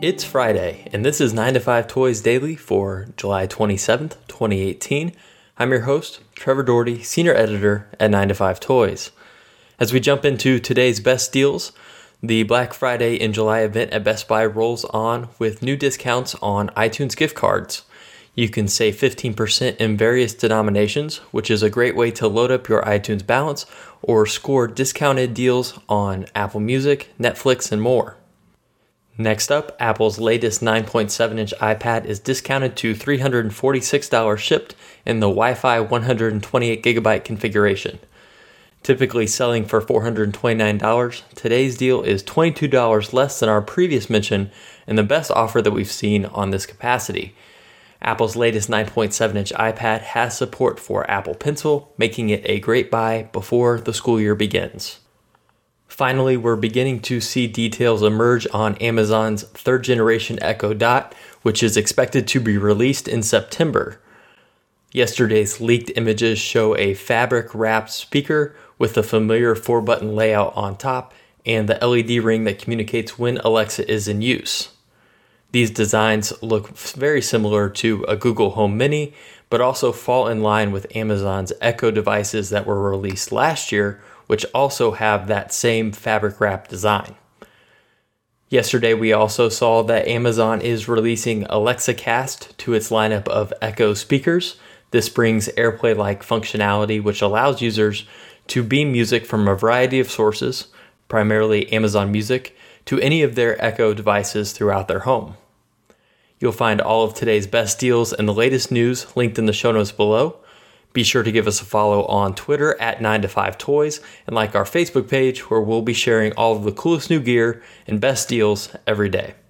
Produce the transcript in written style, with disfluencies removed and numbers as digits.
It's Friday, and this is 9 to 5 Toys Daily for July 27th, 2018. I'm your host, Trevor Doherty, Senior Editor at 9 to 5 Toys. As we jump into today's best deals, the Black Friday in July event at Best Buy rolls on with new discounts on iTunes gift cards. You can save 15% in various denominations, which is a great way to load up your iTunes balance or score discounted deals on Apple Music, Netflix, and more. Next up, Apple's latest 9.7-inch iPad is discounted to $346 shipped in the Wi-Fi 128GB configuration. Typically selling for $429, today's deal is $22 less than our previous mention and the best offer that we've seen on this capacity. Apple's latest 9.7-inch iPad has support for Apple Pencil, making it a great buy before the school year begins. Finally, we're beginning to see details emerge on Amazon's third-generation Echo Dot, which is expected to be released in September. Yesterday's leaked images show a fabric-wrapped speaker with the familiar 4-button layout on top and the LED ring that communicates when Alexa is in use. These designs look very similar to a Google Home Mini, but also fall in line with Amazon's Echo devices that were released last year, which also have that same fabric wrap design. Yesterday, we also saw that Amazon is releasing Alexa Cast to its lineup of Echo speakers. This brings AirPlay-like functionality, which allows users to beam music from a variety of sources, primarily Amazon Music, to any of their Echo devices throughout their home. You'll find all of today's best deals and the latest news linked in the show notes below. Be sure to give us a follow on Twitter at 9to5toys and like our Facebook page where we'll be sharing all of the coolest new gear and best deals every day.